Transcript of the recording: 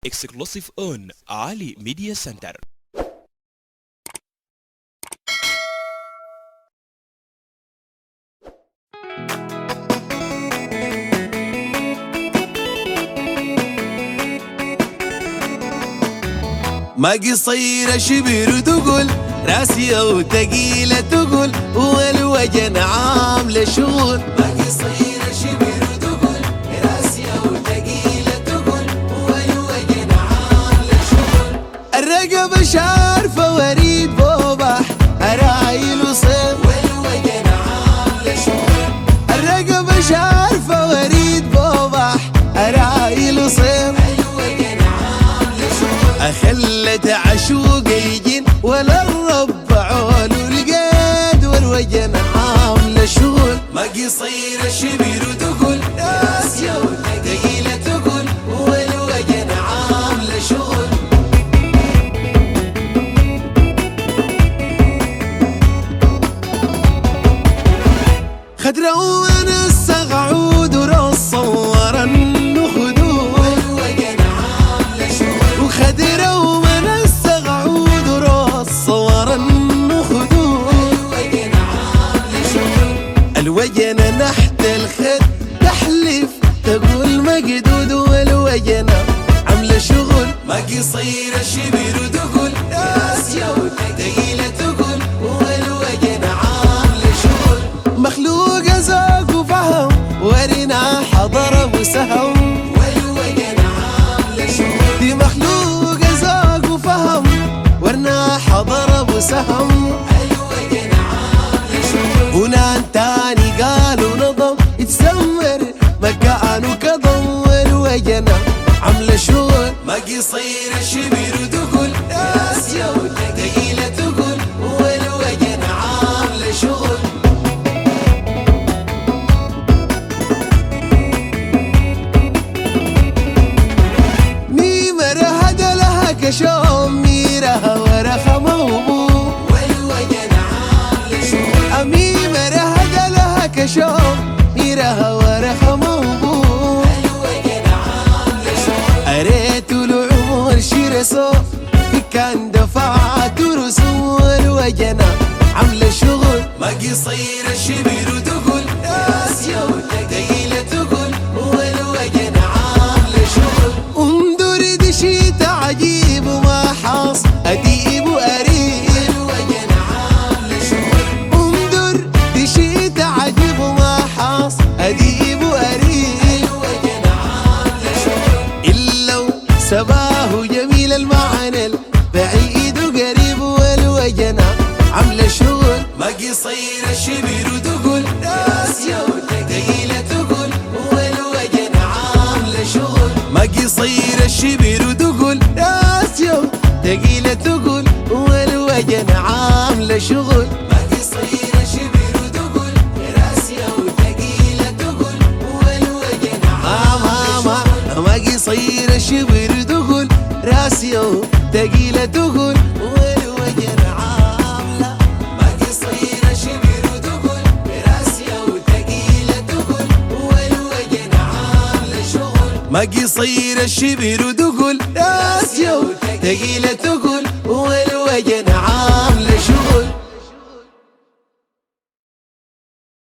Exclusive on Ali Media Center. ما قصيرة شبر تقول راسية وتقيلة تقول والوجن عاملة شغل. ما قصيرة شبر تقول راسية وتقيلة تقول والوجن عاملة شغل. الرقبة شارفة وريد بوبح أرايل وصيف والوجن عاملة شغل. الرقبة شارفة وريد بوبح أرايل وصيف خلت عشوق يجين ولا الرب عول والقاد والوجن عامله شغل. ما قصيرة شبير تقول راسية وثقيلة تقول والوجن عامله شغل. خدرة وانا السغعود ورص صور النخدود والوجن عامله شغل. وخدرة ومن السغعود ورص صور النخدود والوجن عامله شغل. الوجن نحت الخد تحلف تقول مقدود والوجن عامله شغل. ما قصيرة شبير تقول راسية وثقيلة تقول والوجن عامله شغل. مخلوقة ذوق وفهم ورنا حضر وسهم والوجن عامله شغل. دي مخلوقة ذوق وفهم ورنا حضر وسهم الوجن عامله شغل. ونان تاني قالوا نظم يتسمر مكان وكظم والوجن عامله شغل. ما قصيرة شبير تقول راسية وثقيلة تقول والوجن عامله شغل. كشوم ميرها ورخ موبو والوجن عامله شغل. أميمة رهد لها كشوم ميرها ورخ موبو والوجن عامله شغل. أريت العمر شرسو في كان دفعت رسوم والوجن عامله شغل. ما قصيرة شبير تقول راسية وثقيلة تقول والوجن عامله شغل. انظر دشيت عجيب وما حاص أديب وأريب والوجن عامله شغل. انظر دشيت عجيب وما حاص أديب وأريب والوجن عامله شغل. إلا سباه جميل المعنى بعيد وقريب والوجن عامله شغل. ما قصيرة شبير تقول راسية وثقيلة تقول والوجن عامله شغل. ما قصيرة شبير تقول راسية وثقيلة تقول والوجن عامله شغل. ما قصيرة شبير تقول راسية وثقيلة تقول والوجن عامله شغل. ما قصيرة شبير تقول راسية وثقيلة تقول والوجن عامله. ما قصيرة شبير تقول راسية وثقيلة تقول والوجن عامله شغل. ما قصيرة شبير تقول راسية وثقيلة تقول والوجن عامله